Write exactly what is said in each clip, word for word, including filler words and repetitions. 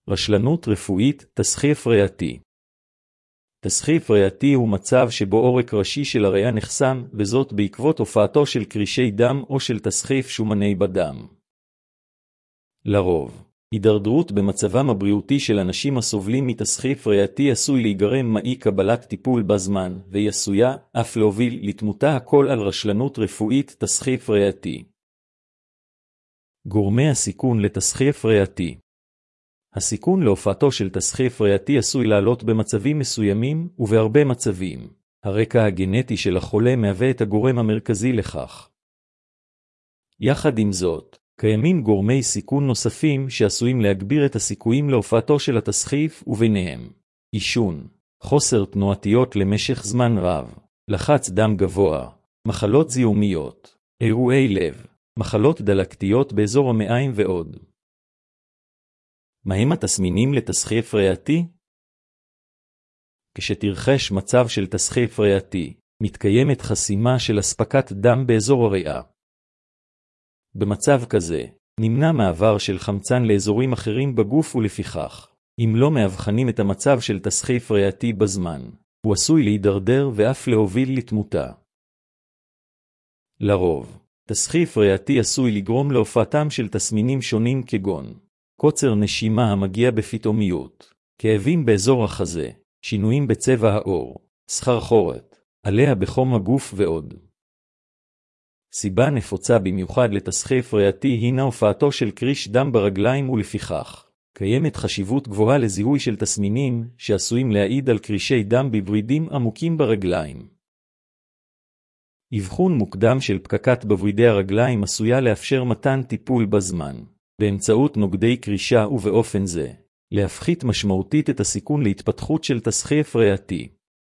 רשלנות רפואית, תסחיף ריאתי. תסחיף ריאתי הוא מצב שבו עורק ראשי של הריאה נחסם, וזאת בעקבות הופעתו של קרישי דם או של תסחיף שומני בדם. לרוב, הידרדרות במצבם הבריאותי של אנשים הסובלים מתסחיף ריאתי עשוי להיגרם מאי קבלת טיפול בזמן, והיא עשויה אף להוביל לתמותה, הכל על רשלנות רפואית, תסחיף ריאתי. גורמי הסיכון לתסחיף ריאתי. הסיכון להופעתו של תסחיף ריאתי עשוי לעלות במצבים מסוימים, ובהרבה מצבים הרקע הגנטי של החולה מהווה את הגורם המרכזי לכך. יחד עם זאת, קיימים גורמי סיכון נוספים שעשויים להגביר את הסיכויים להופעתו של התסחיף, וביניהם עישון, חוסר תנועתיות למשך זמן רב, לחץ דם גבוה, מחלות זיהומיות, אירועי לב, מחלות דלקתיות באזור המעיים ועוד. מהם התסמינים לתסחיף ריאתי? כשתרחש מצב של תסחיף ריאתי, מתקיימת חסימה של אספקת דם באזור הריאה. במצב כזה, נמנע מעבר של חמצן לאזורים אחרים בגוף, ולפיכך, אם לא מאבחנים את המצב של תסחיף ריאתי בזמן, הוא עשוי להידרדר ואף להוביל לתמותה. לרוב, תסחיף ריאתי עשוי לגרום להופעתם של תסמינים שונים כגון קוצר נשימה המגיע בפתאומיות, כאבים באזור החזה, שינויים בצבע העור, סחרחורת, עליה בחום הגוף ועוד. סיבה נפוצה במיוחד לתסחיף ריאתי הינה הופעתו של קריש דם ברגליים, ולפיכך קיימת חשיבות גבוהה לזיהוי של תסמינים שעשויים להעיד על קרישי דם בוורידים עמוקים ברגליים. אבחון מוקדם של פקקת בוורידי הרגליים עשויה לאפשר מתן טיפול בזמן, באמצעות נוגדי קרישה, ובאופן זה להפחית משמעותית את הסיכון להתפתחות של תסחיף ריאתי.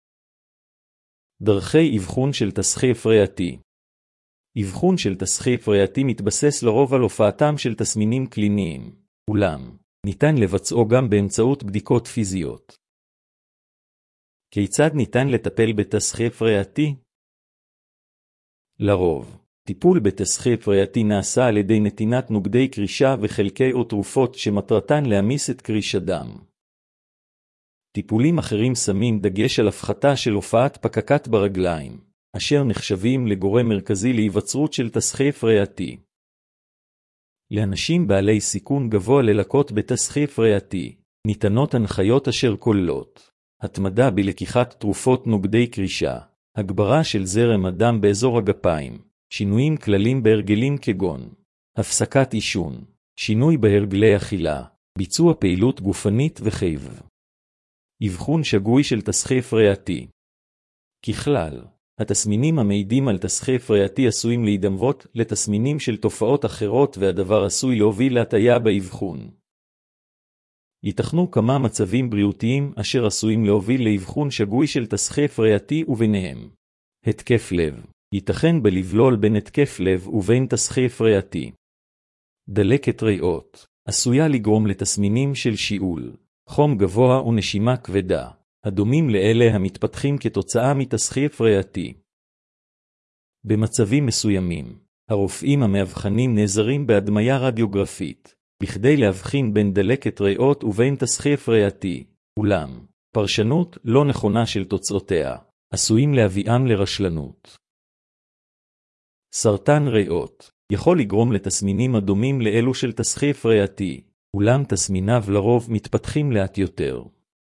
דרכי אבחון של תסחיף ריאתי. אבחון של תסחיף ריאתי מתבסס לרוב על הופעתם של תסמינים קליניים, אולם ניתן לבצעו גם באמצעות בדיקות פיזיות. כיצד ניתן לטפל בתסחיף ריאתי? לרוב, טיפול בתסחיף ריאתי נעשה על ידי נתינת נוגדי קרישה וחלקי או תרופות שמטרתן להמיס את קריש הדם. טיפולים אחרים שמים דגש על הפחתה של הופעת פקקת ברגליים, אשר נחשבים לגורם מרכזי להיווצרות של תסחיף ריאתי. לאנשים בעלי סיכון גבוה ללקות בתסחיף ריאתי, ניתנות הנחיות אשר כוללות התמדה בלקיחת תרופות נוגדי קרישה, הגברה של זרם הדם באזור הגפיים, שינויים כללים בהרגלים כגון הפסקת עישון, שינוי בהרגלי אכילה, ביצוע פעילות גופנית וחייב. אבחון שגוי של תסחיף ריאתי. ככלל, התסמינים המעידים על תסחיף ריאתי עשויים להידמות לתסמינים של תופעות אחרות, והדבר עשוי להוביל להטיה באבחון. ייתכנו כמה מצבים בריאותיים אשר עשויים להוביל לאבחון שגוי של תסחיף ריאתי, וביניהם התקף לב. ייתכן בלבלול בין התקף לב ובין תסחיף ריאתי. דלקת ריאות עשויה לגרום לתסמינים של שיעול, חום גבוה ונשימה כבדה, הדומים לאלה המתפתחים כתוצאה מתסחיף ריאתי. במצבים מסוימים, הרופאים המאבחנים נעזרים בהדמיה רדיוגרפית, בכדי להבחין בין דלקת ריאות ובין תסחיף ריאתי, אולם פרשנות לא נכונה של תוצאותיה עשויים להביאם לרשלנות. סרטן ריאות יכול לגרום לתסמינים הדומים לאלו של תסחיף ריאתי, אולם תסמיניו לרוב מתפתחים לאט יותר.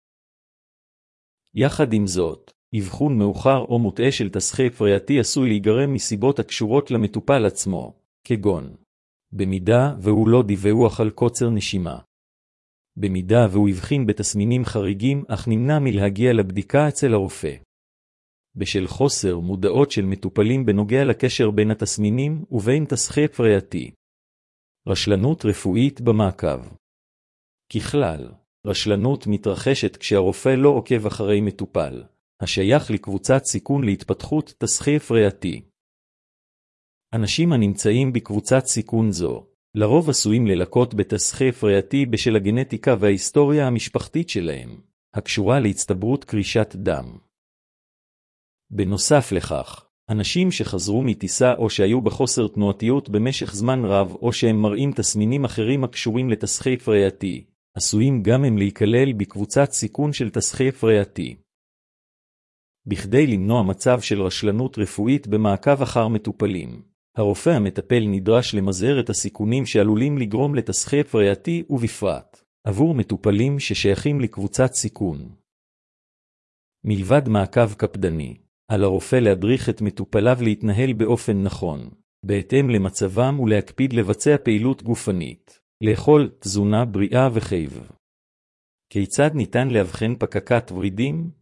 יחד עם זאת, אבחון מאוחר או מוטעה של תסחיף ריאתי עשוי להיגרם מסיבות הקשורות למטופל עצמו, כגון במידה והוא לא דיווח על קוצר נשימה, במידה והוא הבחין בתסמינים חריגים אך נמנע מלהגיע לבדיקה אצל הרופא, בשל חוסר מודעות של מטופלים בנוגע לקשר בין התסמינים ובין תסחיף ריאתי. רשלנות רפואית במעקב. ככלל, רשלנות מתרחשת כשהרופא לא עוקב אחרי מטופל, השייך לקבוצת סיכון להתפתחות תסחיף ריאתי. אנשים הנמצאים בקבוצת סיכון זו, לרוב עשויים ללקות בתסחיף ריאתי בשל הגנטיקה וההיסטוריה המשפחתית שלהם, הקשורה להצטברות קרישת דם. בנוסף לכך, אנשים שחזרו מטיסה או שהיו בחוסר תנועתיות במשך זמן רב או שהם מראים תסמינים אחרים הקשורים לתסחיף ריאתי, עשויים גם הם להיכלל בקבוצת סיכון של תסחיף ריאתי. בכדי למנוע מצב של רשלנות רפואית במעקב אחר מטופלים, הרופא המטפל נדרש למזער את הסיכונים שעלולים לגרום לתסחיף ריאתי ובפרט עבור מטופלים ששייכים לקבוצת סיכון. מלבד מעקב קפדני, על הרופא להדריך את מטופליו להתנהל באופן נכון, בהתאם למצבם ולהקפיד לבצע פעילות גופנית, לאכול תזונה בריאה וחייב. כיצד ניתן להבחן פקקת ורידים?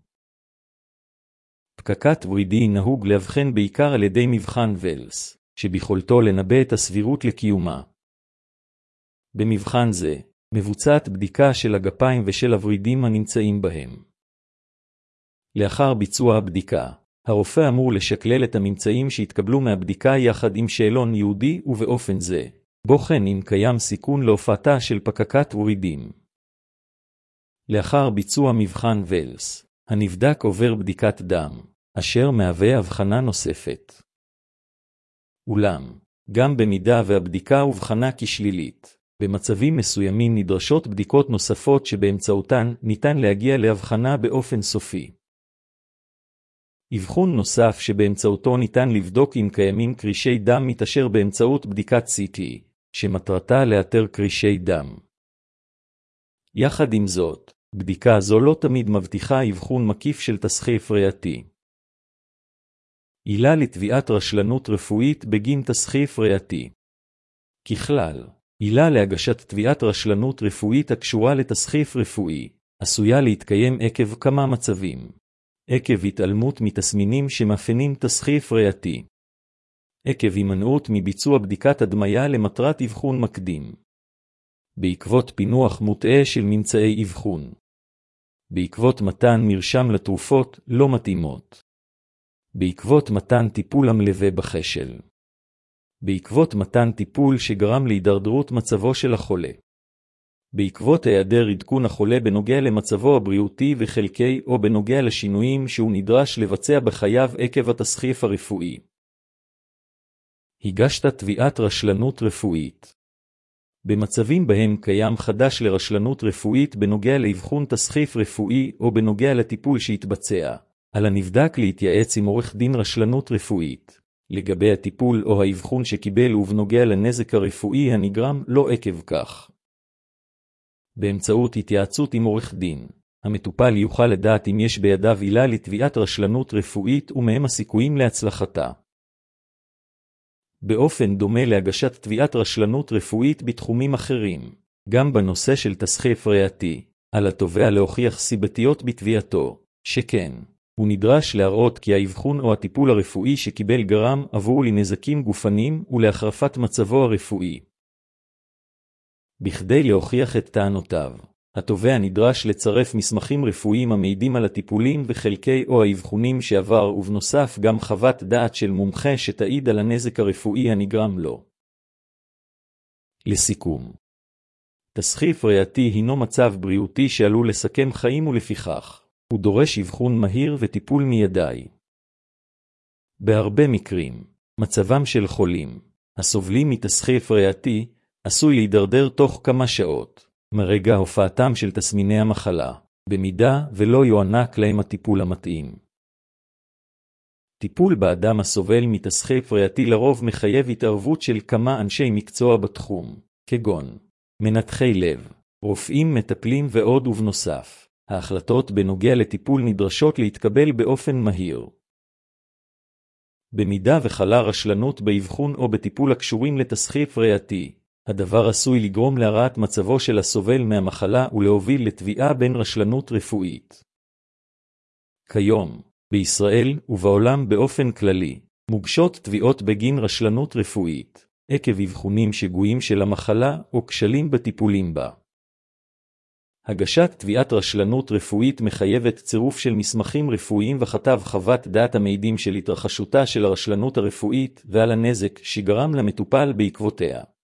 פקקת ורידי נהוג להבחן בעיקר על ידי מבחן ולס, שביכולתו לנבא את הסבירות לקיומה. במבחן זה, מבוצעת בדיקה של הגפיים ושל הורידים הנמצאים בהם. לאחר ביצוע הבדיקה, הרופא אמור לשקלל את הממצאים שהתקבלו מהבדיקה יחד עם שאלון ייעודי ובאופן זה, בוחן אם קיים סיכון להופעתה של פקקת ורידים. לאחר ביצוע מבחן ולס, הנבדק עובר בדיקת דם, אשר מהווה הבחנה נוספת. אולם, גם במידה והבדיקה הובחנה כשלילית, במצבים מסוימים נדרשות בדיקות נוספות שבאמצעותן ניתן להגיע להבחנה באופן סופי. אבחון נוסף שבאמצעותו ניתן לבדוק אם קיימים קרישי דם מתאשר באמצעות בדיקת סי טי, שמטרתה לאתר קרישי דם. יחד עם זאת, בדיקה זו לא תמיד מבטיחה אבחון מקיף של תסחיף ריאתי. עילה לתביעת רשלנות רפואית בגין תסחיף ריאתי. ככלל, עילה להגשת תביעת רשלנות רפואית הקשורה לתסחיף רפואי, עשויה להתקיים עקב כמה מצבים. עקב התעלמות מתסמינים שמאפיינים תסחיף ריאתי. עקב הימנעות מביצוע בדיקת הדמיה למטרת אבחון מקדים. בעקבות פינוח מוטעה של ממצאי אבחון. בעקבות מתן מרשם לתרופות לא מתאימות. בעקבות מתן טיפול המלווה בחשל. בעקבות מתן טיפול שגרם להידרדרות מצבו של החולה. בעקבות היעדר עדכון החולה בנוגע למצבו הבריאותי וחלקי או בנוגע לשינויים שהוא נדרש לבצע בחייו עקב התסחיף הרפואי. הגשת תביעת רשלנות רפואית. במצבים בהם קיים חדש לרשלנות רפואית בנוגע לאבחון תסחיף רפואי או בנוגע לטיפול שהתבצע, על הנבדק להתייעץ עם עורך דין רשלנות רפואית, לגבי הטיפול או האבחון שקיבל ובנוגע לנזק הרפואי הנגרם לא עקב כך. באמצעות התייעצות עם עורך דין, המטופל יוכל לדעת אם יש בידיו עילה לתביעת רשלנות רפואית ומהם הסיכויים להצלחתה. באופן דומה להגשת תביעת רשלנות רפואית בתחומים אחרים, גם בנושא של תסחיף ריאתי, על התובע להוכיח סיבתיות בתביעתו, שכן, הוא נדרש להראות כי האבחון או הטיפול הרפואי שקיבל גרם עבור לנזקים גופניים ולהחרפת מצבו הרפואי. בכדי להוכיח את טענותיו, התובע נדרש לצרף מסמכים רפואיים המעידים על הטיפולים וחלקי או האבחונים שעבר ובנוסף גם חוות דעת של מומחה שתעיד על הנזק הרפואי הנגרם לו. לסיכום, תסחיף ריאתי הינו מצב בריאותי שעלול לסכם חיים ולפיכך, הוא דורש אבחון מהיר וטיפול מיידי. בהרבה מקרים, מצבם של חולים, הסובלים מתסחיף ריאתי, עשוי להידרדר תוך כמה שעות, מרגע הופעתם של תסמיני המחלה, במידה ולא יוענק להם הטיפול המתאים. טיפול באדם הסובל מתסחיף ריאתי לרוב מחייב התערבות של כמה אנשי מקצוע בתחום, כגון מנתחי לב, רופאים מטפלים ועוד ובנוסף. ההחלטות בנוגע לטיפול נדרשות להתקבל באופן מהיר. במידה וחלה רשלנות באבחון או בטיפול הקשורים לתסחיף ריאתי, הדבר עשוי לגרום להרעת מצבו של הסובל מהמחלה ולהוביל לתביעה בין רשלנות רפואית. כיום, בישראל ובעולם באופן כללי, מוגשות תביעות בגין רשלנות רפואית, עקב אבחונים שגויים של המחלה או כשלים בטיפולים בה. הגשת תביעת רשלנות רפואית מחייבת צירוף של מסמכים רפואיים וכתב חוות דעת המעידים של התרחשותה של הרשלנות הרפואית ועל הנזק שגרם למטופל בעקבותיה.